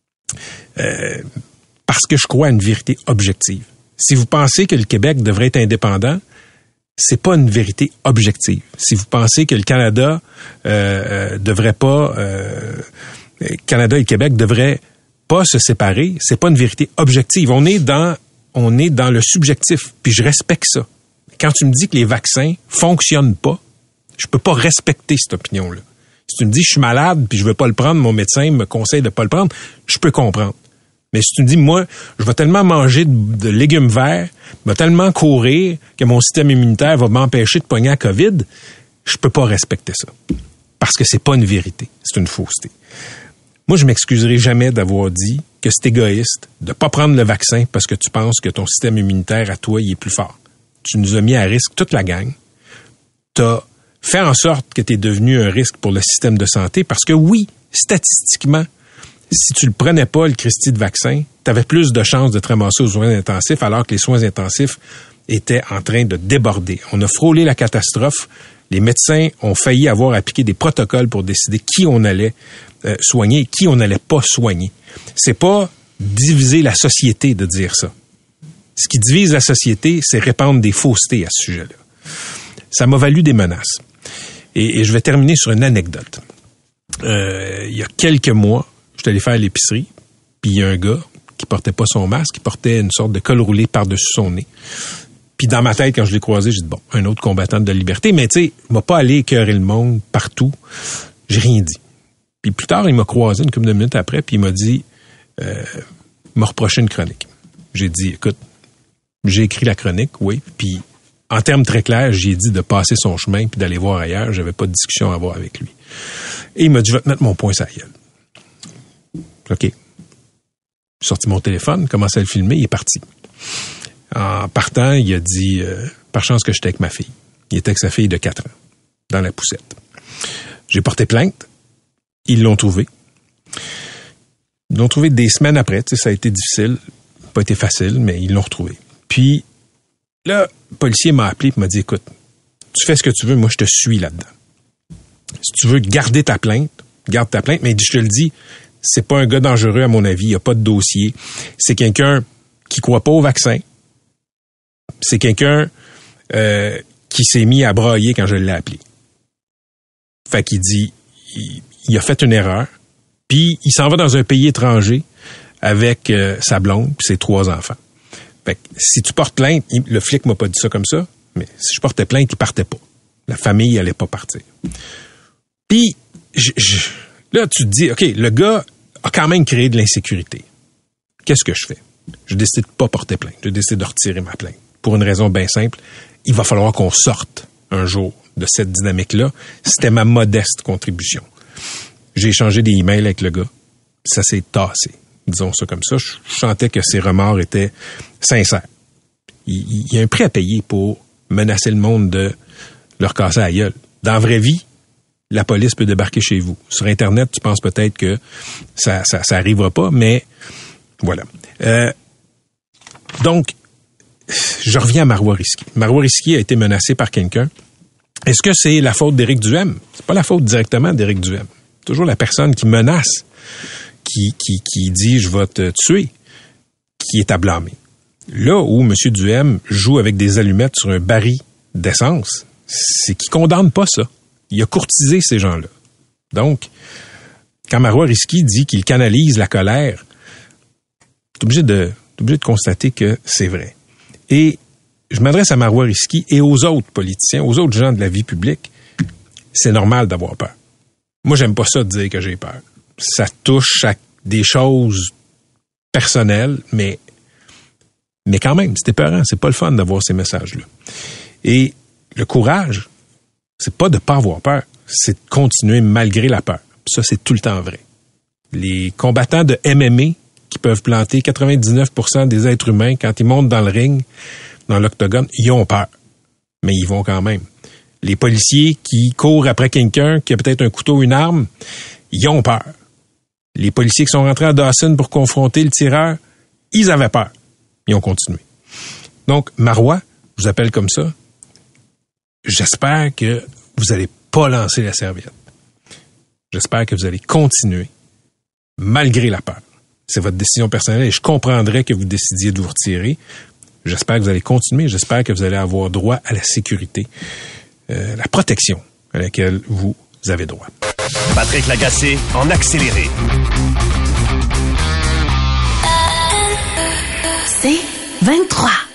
S3: Euh, parce que je crois à une vérité objective. Si vous pensez que le Québec devrait être indépendant, c'est pas une vérité objective. Si vous pensez que le Canada euh, euh, devrait pas, euh, Canada et le Québec devraient pas se séparer, c'est pas une vérité objective. On est dans, on est dans le subjectif, puis je respecte ça. Quand tu me dis que les vaccins fonctionnent pas, je peux pas respecter cette opinion-là. Si tu me dis je suis malade puis je veux pas le prendre, mon médecin me conseille de pas le prendre, je peux comprendre. Mais si tu me dis, moi, je vais tellement manger de, de légumes verts, je vais tellement courir que mon système immunitaire va m'empêcher de pogner la COVID, je peux pas respecter ça. Parce que c'est pas une vérité, c'est une fausseté. Moi, je m'excuserai jamais d'avoir dit que c'est égoïste de pas prendre le vaccin parce que tu penses que ton système immunitaire à toi, il est plus fort. Tu nous as mis à risque toute la gang. T'as fait en sorte que tu es devenu un risque pour le système de santé parce que oui, statistiquement, si tu le prenais pas, le Christie de vaccin, tu avais plus de chances de te ramasser aux soins intensifs alors que les soins intensifs étaient en train de déborder. On a frôlé la catastrophe. Les médecins ont failli avoir appliqué des protocoles pour décider qui on allait euh, soigner et qui on n'allait pas soigner. C'est pas diviser la société de dire ça. Ce qui divise la société, c'est répandre des faussetés à ce sujet-là. Ça m'a valu des menaces. Et, et je vais terminer sur une anecdote. Euh, il y a quelques mois, je suis allé faire l'épicerie, puis il y a un gars qui portait pas son masque, qui portait une sorte de col roulé par-dessus son nez. Puis dans ma tête, quand je l'ai croisé, j'ai dit, bon, un autre combattant de la liberté, mais tu sais, il m'a pas allé écœurer le monde partout. J'ai rien dit. Puis plus tard, il m'a croisé une couple de minutes après, puis il m'a dit, euh, il m'a reproché une chronique. J'ai dit, écoute, j'ai écrit la chronique, oui, puis en termes très clairs, j'ai dit de passer son chemin puis d'aller voir ailleurs. J'avais pas de discussion à avoir avec lui. Et il m'a dit, je vais te mettre mon poing sur la gueule. OK. J'ai sorti mon téléphone, commencé à le filmer, il est parti. En partant, il a dit, euh, par chance que j'étais avec ma fille. Il était avec sa fille de quatre ans, dans la poussette. J'ai porté plainte. Ils l'ont trouvé. Ils l'ont trouvé des semaines après. Tu sais, ça a été difficile. Pas été facile, mais ils l'ont retrouvé. Puis, là, le policier m'a appelé et m'a dit, écoute, tu fais ce que tu veux, moi, je te suis là-dedans. Si tu veux garder ta plainte, garde ta plainte, mais je te le dis, c'est pas un gars dangereux, à mon avis. Il n'y a pas de dossier. C'est quelqu'un qui croit pas au vaccin. C'est quelqu'un euh, qui s'est mis à brailler quand je l'ai appelé. Fait qu'il dit, il, il a fait une erreur, puis il s'en va dans un pays étranger avec euh, sa blonde puis ses trois enfants. Fait que si tu portes plainte, il, le flic m'a pas dit ça comme ça, mais si je portais plainte, il partait pas. La famille allait pas partir. Puis, je, je, là, tu te dis, OK, le gars a quand même créé de l'insécurité. Qu'est-ce que je fais? Je décide de pas porter plainte. Je décide de retirer ma plainte. Pour une raison bien simple, il va falloir qu'on sorte un jour de cette dynamique-là. C'était ma modeste contribution. J'ai échangé des emails avec le gars. Ça s'est tassé. Disons ça comme ça. Je sentais que ses remords étaient sincères. Il, il y a un prix à payer pour menacer le monde de leur casser la gueule. Dans la vraie vie, la police peut débarquer chez vous. Sur Internet, tu penses peut-être que ça, ça, ça arrivera pas, mais voilà. Euh, donc, je reviens à Marois Risky. Marois Risky a été menacé par quelqu'un. Est-ce que c'est la faute d'Éric Duhem? C'est pas la faute directement d'Éric Duhem. Toujours la personne qui menace, qui, qui, qui dit « je vais te tuer », qui est à blâmer. Là où M. Duhem joue avec des allumettes sur un baril d'essence, c'est qu'il condamne pas ça. Il a courtisé ces gens-là. Donc, quand Marois Risky dit qu'il canalise la colère t'es obligé de, t'es obligé de constater que c'est vrai. Et je m'adresse à Marois Risky et aux autres politiciens, aux autres gens de la vie publique. C'est normal d'avoir peur. Moi, j'aime pas ça de dire que j'ai peur. Ça touche à des choses personnelles, mais, mais quand même, c'est épeurant. C'est pas le fun d'avoir ces messages-là. Et le courage, c'est pas de pas avoir peur, c'est de continuer malgré la peur. Ça, c'est tout le temps vrai. Les combattants de M M A qui peuvent planter quatre-vingt-dix-neuf pour cent des êtres humains quand ils montent dans le ring, dans l'octogone, ils ont peur. Mais ils vont quand même. Les policiers qui courent après quelqu'un qui a peut-être un couteau ou une arme, ils ont peur. Les policiers qui sont rentrés à Dawson pour confronter le tireur, ils avaient peur. Ils ont continué. Donc, Marois, je vous appelle comme ça. J'espère que vous n'allez pas lancer la serviette. J'espère que vous allez continuer, malgré la peur. C'est votre décision personnelle et je comprendrais que vous décidiez de vous retirer. J'espère que vous allez continuer. J'espère que vous allez avoir droit à la sécurité, euh, la protection à laquelle vous avez droit.
S2: Patrick Lagacé en accéléré.
S1: C'est vingt-trois.